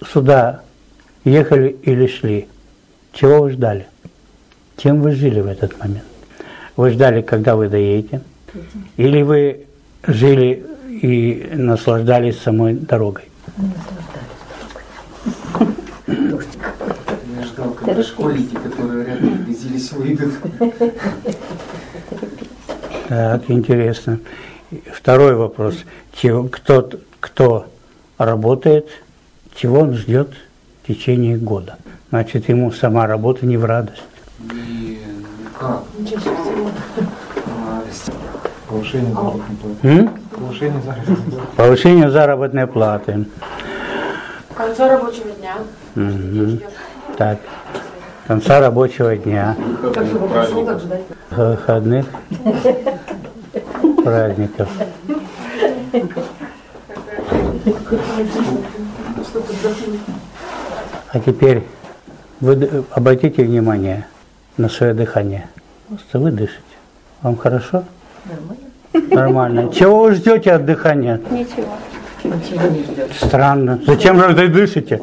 сюда ехали или шли, чего вы ждали? Чем вы жили в этот момент? Вы ждали, когда вы доедете? Или вы жили и наслаждались самой дорогой? Я ждал, когда школьники, которые рядом возились, выйдут. Так, интересно. Второй вопрос. Кто работает, чего он ждет в течение года? Значит, ему сама работа не в радость. И как? Повышение заработной платы. Повышение заработной платы. Конца рабочего дня. Угу. Так, конца рабочего дня. Выходных, праздников. А теперь вы обратите внимание на свое дыхание. Просто вы дышите. Вам хорошо? Нормально. Чего вы ждете от дыхания? Ничего. Ничего не ждет. Странно. Зачем же вы дышите?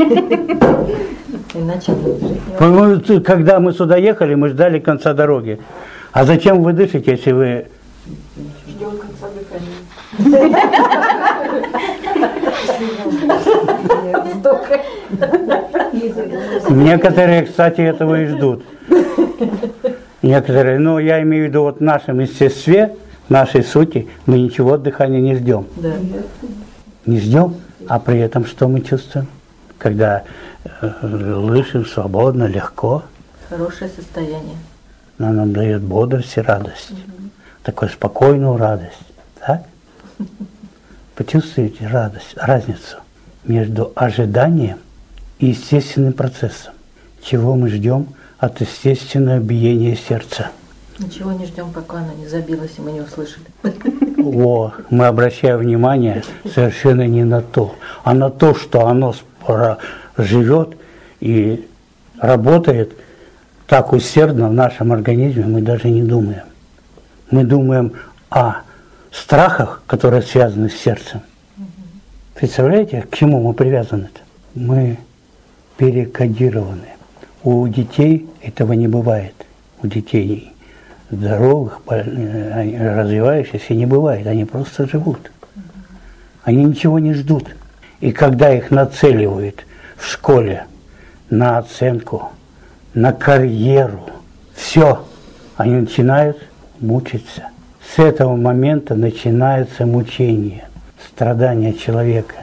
Иначе будет жить. Когда мы сюда ехали, мы ждали конца дороги. А зачем вы дышите, если вы... Ждем конца дыхания. Некоторые, кстати, этого и ждут. Некоторые, но я имею в виду вот в нашем естестве, в нашей сути, мы ничего от дыхания не ждем. Да. Не ждем, а при этом что мы чувствуем? Когда дышим свободно, легко, Хорошее состояние. оно нам дает бодрость и радость. Такую спокойную радость. Так? Почувствуйте разницу между ожиданием и естественным процессом. Чего мы ждем от естественного биения сердца? Ничего не ждем, пока оно не забилось, и мы не услышали. Мы обращаем внимание совершенно не на то, а на то, что оно живет и работает так усердно в нашем организме, мы даже не думаем. Мы думаем о страхах, которые связаны с сердцем. Представляете, к чему мы привязаны-то? Мы перекодированы. У детей этого не бывает. У детей здоровых, развивающихся не бывает. Они просто живут. Они ничего не ждут. И когда их нацеливают в школе на оценку, на карьеру, все, они начинают мучиться. С этого момента начинается мучение, страдание человека.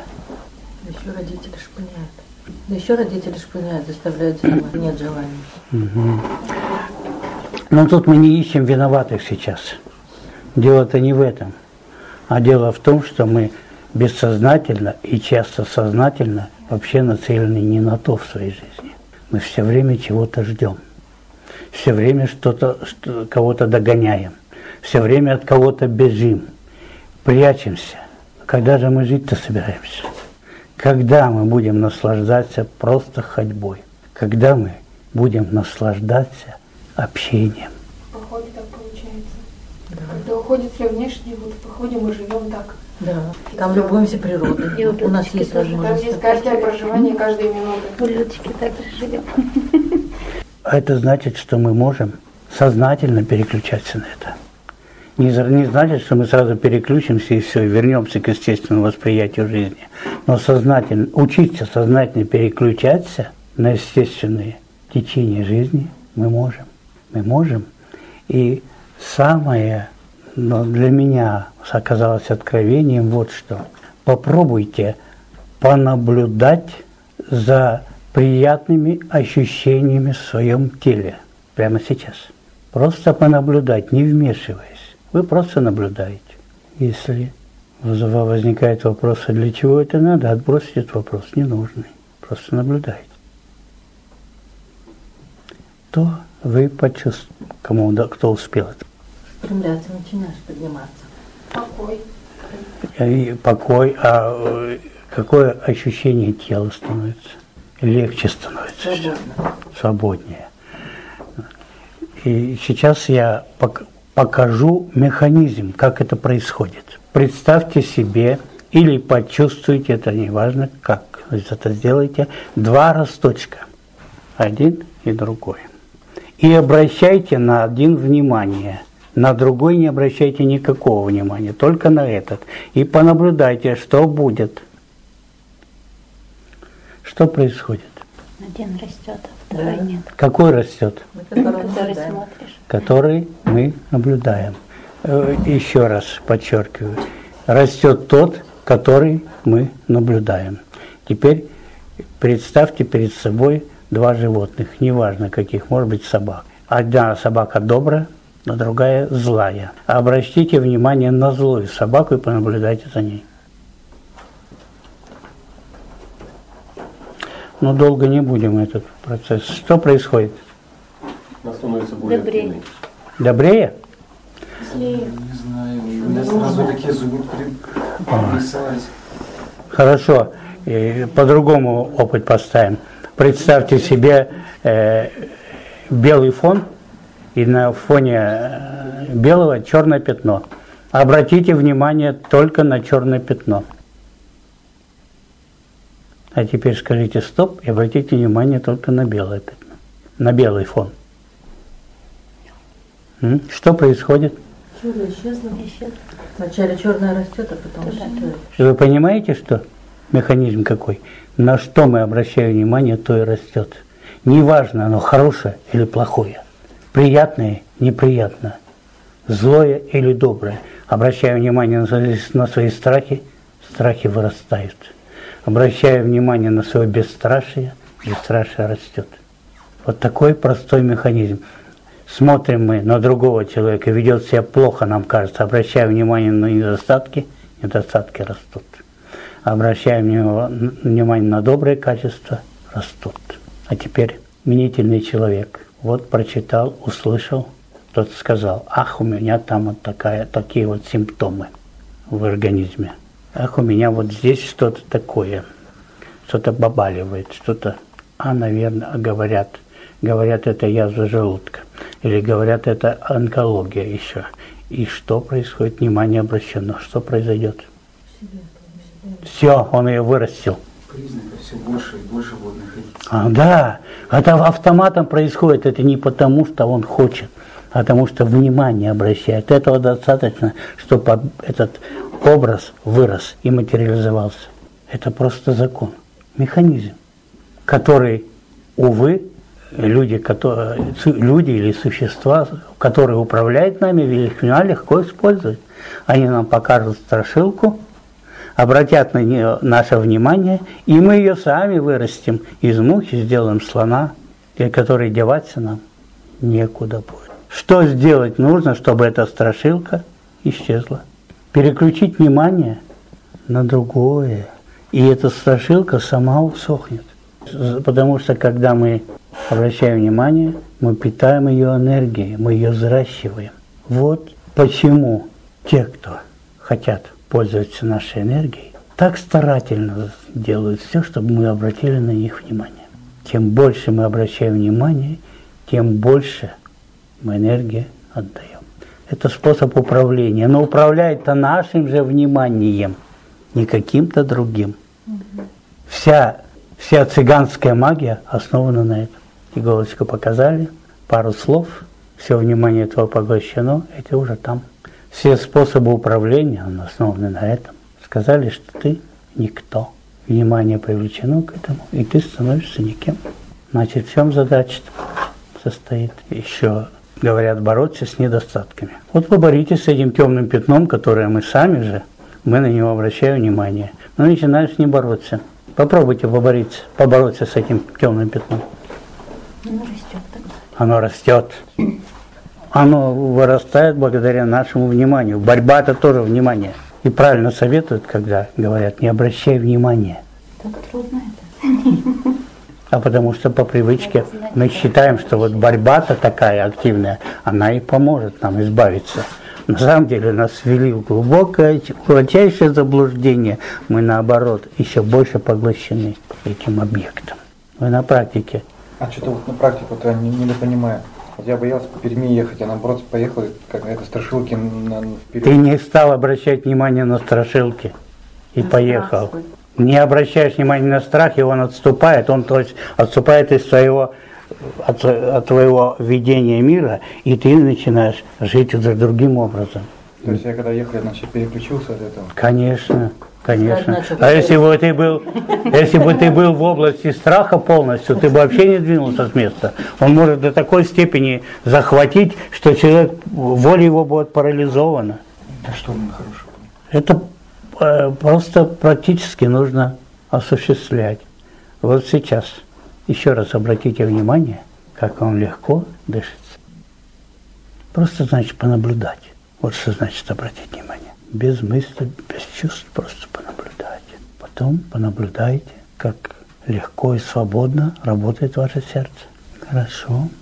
Да еще родители шпыняют, заставляют заниматься, нет желания. Угу. Но тут мы не ищем виноватых сейчас. Дело-то не в этом. А дело в том, что мы бессознательно и часто сознательно вообще нацелены не на то в своей жизни. Мы все время чего-то ждем. Все время кого-то догоняем. Все время от кого-то бежим. Прячемся. Когда же мы жить-то собираемся? Когда мы будем наслаждаться просто ходьбой? Когда мы будем наслаждаться общением? В походе так получается. Да. Когда уходит все внешнее, вот в походе мы живем так. Да, там любуемся природой. У нас есть возможность. Там есть каждое проживание, каждая минута. Улетчики так живем. А это значит, что мы можем сознательно переключаться на это. Не значит, что мы сразу переключимся и все, и вернемся к естественному восприятию жизни. Но сознательно, учиться сознательно переключаться на естественные течения жизни мы можем. Мы можем. И самое, для меня оказалось откровением вот что. Попробуйте понаблюдать за приятными ощущениями в своем теле прямо сейчас. Просто понаблюдать, не вмешиваясь. Вы просто наблюдаете. Если возникает вопрос, а для чего это надо, отбросить этот вопрос, ненужный. Просто наблюдайте. То вы почувствуете, кто успел это. Стремляться, начинаешь подниматься. Покой. Покой, а какое ощущение тела становится? Легче становится. Свободнее. И сейчас я покажу механизм, как это происходит. Представьте себе или почувствуйте, это не важно, как вы это сделаете, 2 росточка, один и другой. И обращайте на один внимание, на другой не обращайте никакого внимания, только на этот. И понаблюдайте, что будет. Что происходит? Один растет, а второй нет. Какой растет? Который смотришь. Который мы наблюдаем. Еще раз подчеркиваю. Растет тот, который мы наблюдаем. Теперь представьте перед собой 2 животных, неважно каких, может быть собак. Одна собака добрая, а другая злая. Обратите внимание на злую собаку и понаблюдайте за ней. Но долго не будем этот процесс. Что происходит? Она становится более Добрее. активной. Добрее? Злее. Не знаю, у меня сразу такие зубы прорисовались. Хорошо. По-другому опыт поставим. Представьте себе белый фон, и на фоне белого черное пятно. Обратите внимание только на черное пятно. А теперь скажите стоп и обратите внимание только на белое пятно, на белый фон. Что происходит? Чудо исчезло. Вначале черное растет, а потом исчезает. Вы понимаете, что механизм какой? На что мы обращаем внимание, то и растет. Неважно, оно хорошее или плохое, приятное, неприятное, злое или доброе. Обращая внимание на свои страхи, страхи вырастают. Обращая внимание на свое бесстрашие, бесстрашие растет. Вот такой простой механизм. Смотрим мы на другого человека, ведет себя плохо, нам кажется, обращаем внимание на недостатки, недостатки растут. Обращаем внимание на добрые качества, растут. А теперь мнительный человек. Вот прочитал, услышал, тот сказал, ах, у меня там вот такие вот симптомы в организме. Ах, у меня вот здесь что-то такое, что-то побаливает, что-то, наверное, говорят, это язва желудка. Или говорят, это онкология еще. И что происходит? Внимание обращено. Что произойдет? Все, он ее вырастил. Признаков все больше и больше будет находиться. Да, это автоматом происходит. Это не потому, что он хочет, а потому что внимание обращает. Этого достаточно, чтобы этот образ вырос и материализовался. Это просто закон, механизм, который, увы, люди или существа, которые управляют нами, легко используют. Они нам покажут страшилку, обратят на нее наше внимание, и мы ее сами вырастим. Из мухи сделаем слона, который деваться нам некуда будет. Что сделать нужно, чтобы эта страшилка исчезла? Переключить внимание на другое, и эта страшилка сама усохнет. Потому что когда мы обращаем внимание, мы питаем ее энергией, мы ее взращиваем. Вот почему те, кто хотят пользоваться нашей энергией, так старательно делают все, чтобы мы обратили на них внимание. Чем больше мы обращаем внимание, тем больше мы энергии отдаем. Это способ управления, но управляет-то нашим же вниманием, не каким-то другим. Вся цыганская магия основана на этом. Иголочку показали, пару слов, все внимание этого поглощено, это уже там. Все способы управления основаны на этом. Сказали, что ты никто. Внимание привлечено к этому, и ты становишься никем. Значит, в чем задача состоит? Еще говорят, бороться с недостатками. Вот поборитесь с этим темным пятном, которое мы сами мы на него обращаем внимание. Но начинаешь не бороться. Попробуйте побороться с этим темным пятном. Оно растет тогда. Оно растет. Оно вырастает благодаря нашему вниманию. Борьба – это тоже внимание. И правильно советуют, когда говорят, не обращай внимания. Так трудно это. А потому что по привычке мы считаем, что вот борьба-то такая активная, она и поможет нам избавиться. На самом деле нас ввели в глубочайшее заблуждение. Мы, наоборот, еще больше поглощены этим объектом. Вы на практике. А что-то вот на практику-то я не понимаю. Вот я боялся по Перми ехать, а наоборот поехал, как это страшилки вперед. Ты не стал обращать внимание на страшилки. и поехал. Не обращаешь внимания на страх, и он отступает, то есть отступает из своего, от твоего видения мира, и ты начинаешь жить уже другим образом. То есть я когда ехал, я переключился от этого? Конечно. Конечно. А если бы ты был в области страха полностью, ты бы вообще не двинулся с места. Он может до такой степени захватить, что человек, воля его будет парализована. А что мне хорошего? Это просто практически нужно осуществлять. Вот сейчас еще раз обратите внимание, как вам легко дышится. Просто значит понаблюдать. Вот что значит обратить внимание. Без мысли, без чувств, просто понаблюдайте. Потом понаблюдайте, как легко и свободно работает ваше сердце. Хорошо.